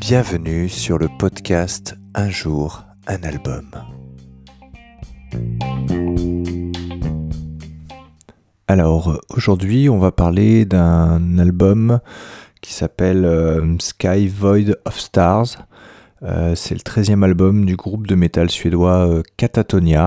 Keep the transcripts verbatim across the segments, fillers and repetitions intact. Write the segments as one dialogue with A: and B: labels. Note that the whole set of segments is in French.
A: Bienvenue sur le podcast Un jour, un album. Alors aujourd'hui on va parler d'un album qui s'appelle euh, Sky Void of Stars. Euh, c'est le treizième album du groupe de métal suédois euh, Katatonia.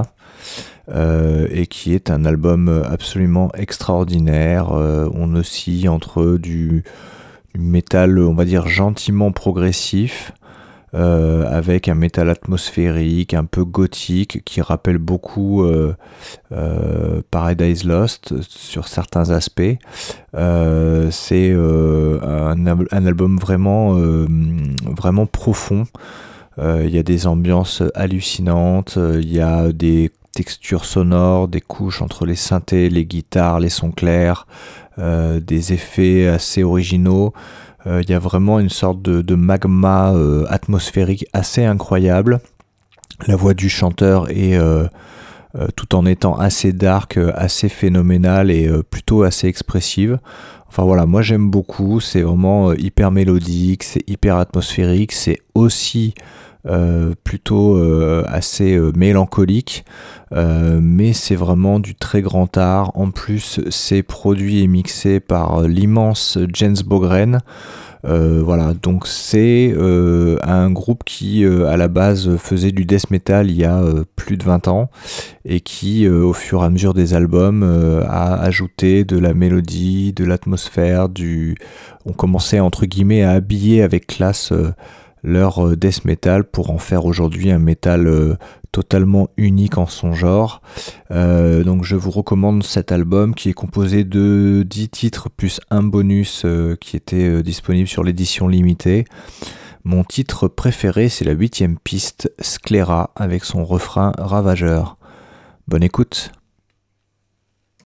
A: Euh, et qui est un album absolument extraordinaire. Euh, on oscille entre du, du métal, on va dire, gentiment progressif, euh, avec un métal atmosphérique, un peu gothique, qui rappelle beaucoup euh, euh, Paradise Lost sur certains aspects. Euh, c'est euh, un, un album vraiment, euh, vraiment profond. Il euh, y a des ambiances hallucinantes, il y a des textures sonores, des couches entre les synthés, les guitares, les sons clairs, euh, des effets assez originaux. Il euh, y a vraiment une sorte de, de magma euh, atmosphérique assez incroyable. La voix du chanteur est, euh, euh, tout en étant assez dark, assez phénoménale et euh, plutôt assez expressive. Enfin voilà, moi j'aime beaucoup, c'est vraiment euh, hyper mélodique, c'est hyper atmosphérique, c'est aussi Euh, plutôt euh, assez euh, mélancolique, euh, mais c'est vraiment du très grand art. En plus, c'est produit et mixé par euh, l'immense Jens Bogren. Euh, voilà, donc c'est euh, un groupe qui euh, à la base faisait du death metal il y a euh, plus de vingt ans et qui euh, au fur et à mesure des albums euh, a ajouté de la mélodie, de l'atmosphère, du... on commençait entre guillemets à habiller avec classe euh, leur death metal pour en faire aujourd'hui un métal euh, totalement unique en son genre. Euh, donc je vous recommande cet album qui est composé de dix titres plus un bonus euh, qui était euh, disponible sur l'édition limitée. Mon titre préféré, c'est la huitième piste, Scléra, avec son refrain ravageur. Bonne écoute.